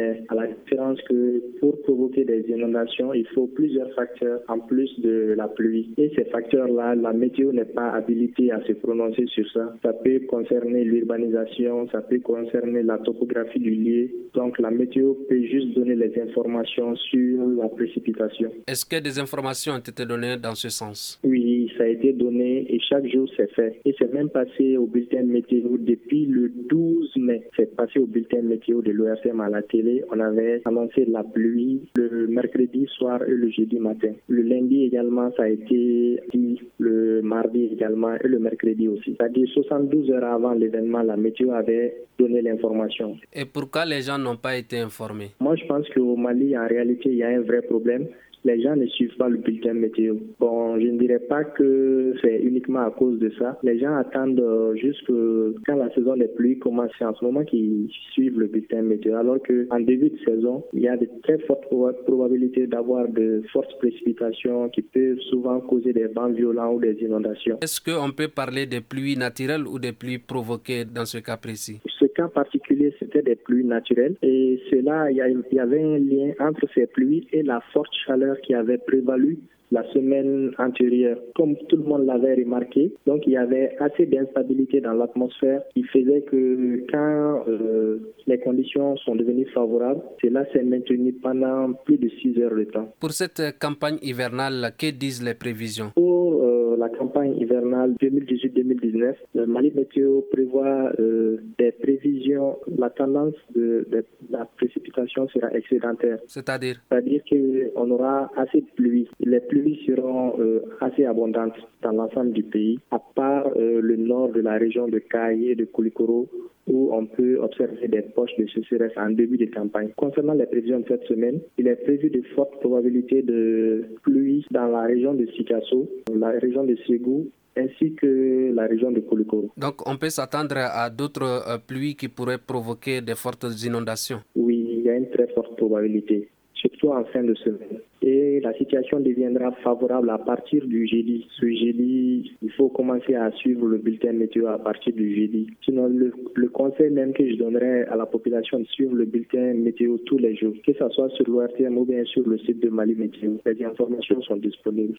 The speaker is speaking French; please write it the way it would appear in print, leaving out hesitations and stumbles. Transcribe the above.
mais à la différence que pour provoquer des inondations, il faut plusieurs facteurs en plus de la pluie. Et ces facteurs-là, la météo n'est pas habilitée à se prononcer sur ça. Ça peut concerner l'urbanisation, ça peut concerner la topographie du lieu. Donc la météo peut juste donner les informations sur la précipitation. Est-ce que des informations ont été données dans ce sens? Oui, ça a été donné et chaque jour c'est fait. Et c'est même passé au bulletin météo depuis le 12 mai. C'est passé au bulletin météo de l'ORTM à la télé. On avait annoncé la pluie le mercredi soir et le jeudi matin. Le lundi également, ça a été dit, le mardi également et le mercredi aussi. C'est-à-dire 72 heures avant l'événement, la météo avait donné l'information. Et pourquoi les gens n'ont pas été informés? Moi, je pense qu'au Mali, en réalité, il y a un vrai problème. Les gens ne suivent pas le bulletin météo. Bon, je ne dirais pas que c'est uniquement à cause de ça. Les gens attendent juste quand la saison des pluies commence. C'est en ce moment qu'ils suivent le bulletin météo. Alors qu'en début de saison, il y a de très fortes probabilités d'avoir de fortes précipitations qui peuvent souvent causer des vents violents ou des inondations. Est-ce qu'on peut parler des pluies naturelles ou des pluies provoquées dans ce cas précis? Ce cas particulier, c'était des pluies naturelles. Et cela, il y avait un lien entre ces pluies et la forte chaleur qui avait prévalu la semaine antérieure, comme tout le monde l'avait remarqué. Donc, il y avait assez d'instabilité dans l'atmosphère qui faisait que quand les conditions sont devenues favorables, cela s'est maintenu pendant plus de 6 heures de temps. Pour cette campagne hivernale, que disent les prévisions? Pour la campagne hivernale 2018-2019, le Mali Météo prévoit des prévisions. La tendance de la précipitation sera excédentaire. C'est-à-dire qu'on aura assez de pluie. Les pluies seront assez abondantes dans l'ensemble du pays, à part le nord de la région de Kaye et de Koulikoro, où on peut observer des poches de sécheresse en début de campagne. Concernant les prévisions de cette semaine, il est prévu de fortes probabilités de pluie dans la région de Sikasso, la région de Ségou, ainsi que la région de Koulikoro. Donc on peut s'attendre à d'autres pluies qui pourraient provoquer de fortes inondations? Oui, il y a une très forte probabilité, surtout en fin de semaine. Et la situation deviendra favorable à partir du jeudi. Ce jeudi, il faut commencer à suivre le bulletin météo à partir du jeudi. Sinon, le conseil même que je donnerais à la population de suivre le bulletin météo tous les jours, que ce soit sur l'ORTM ou bien sur le site de Mali Météo. Les informations sont disponibles.